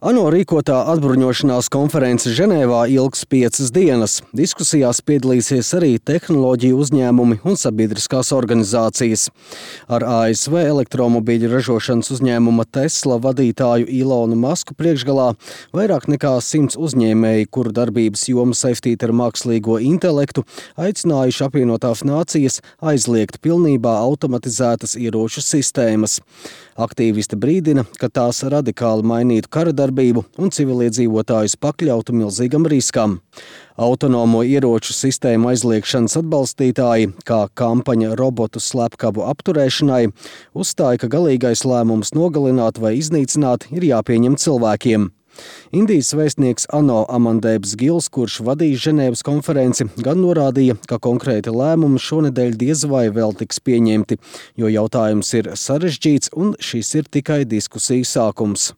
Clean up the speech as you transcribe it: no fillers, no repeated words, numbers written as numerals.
ANO rīkotā atbruņošanās konference Ženēvā ilgs 5 dienas. Diskusijās piedalīsies arī tehnoloģiju uzņēmumi un sabiedriskās organizācijas. Ar ASV elektromobīļu ražošanas uzņēmuma Tesla vadītāju Ilonu Masku priekšgalā vairāk nekā 100 uzņēmēji, kuru darbības joma saistīta ar mākslīgo intelektu, aicinājuši apvienotās nācijas aizliegt pilnībā automatizētas ieroču sistēmas. Aktīvisti brīdina, ka tās radikāli mainītu kara darbību un civiliedzīvotājus pakļautu milzīgam riskam. Autonomo ieroču sistēmu aizliegšanas atbalstītāji, kā kampaņa robotu slepkavu apturēšanai, uzstāja, ka galīgais lēmums nogalināt vai iznīcināt ir jāpieņem cilvēkiem. Indijas vēstnieks ANO Amandēbs Gils, kurš vadīja Ženēvas konferenci, gan norādīja, ka konkrēti lēmumi šonedēļ diez vai vēl tiks pieņemti, jo jautājums ir sarežģīts un šis ir tikai diskusiju sākums.